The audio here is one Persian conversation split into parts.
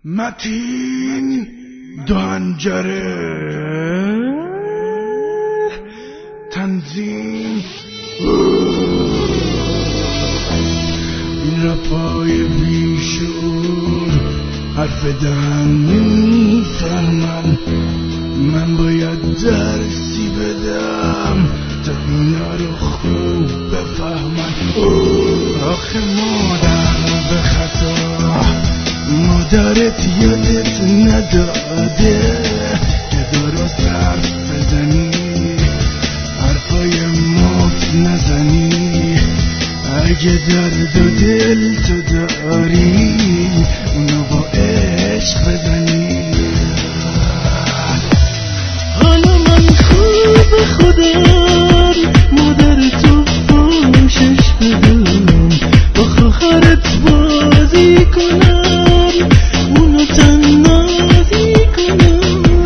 متین دهنجره تنظیم این رپای بیشور حرف دهن نمیفهمن. من باید درسی بدم تا اینا رو خوب بفهمن. آخه مادر به خطا مادرت یادت نداده که درست حرف بزنی، حرفای مفت نزنی. اگه درد و دل تو داری اونو با عشق بزنی. حالا من خوب خودم مادر تو باشش بدم، با خواهرت بازی کنم، اونو تنازی کنم.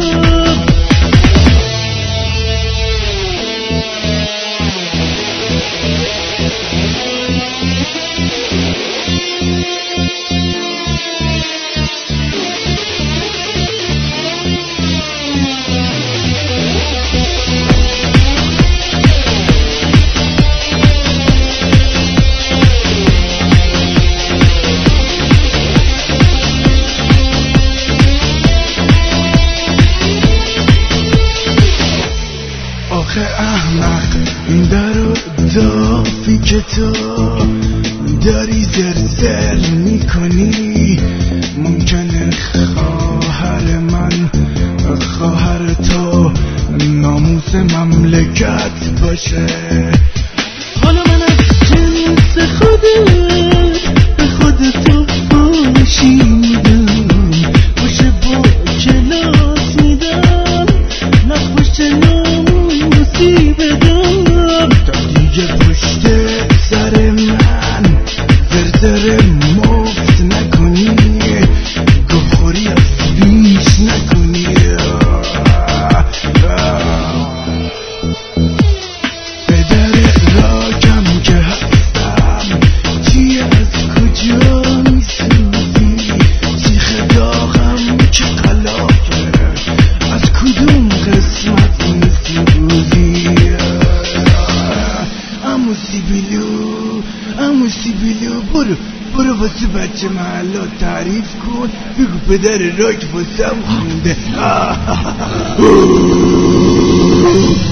آخه احمق این در و دافی که تو داری زرزر میکنی. ممکنه خواهر من خواهر تو ناموس مملکت باشه. حالا من از جنس خودت به خود تو باشی میدم، باشه با کلاس میدم، نخوش ناموسی بدم. تا دیگه پشت سر من زرزر مفت نکنی، گوخوری از بیش نکنی. پدر راکم که هستم چی از کجا میسوزی؟ سیخ داغم که قلاکه از کدوم قسمت میسوزی؟ امو سیبیلو برو واسه بچه محلا تعریف کن، بگو پدر راک واسم خونده.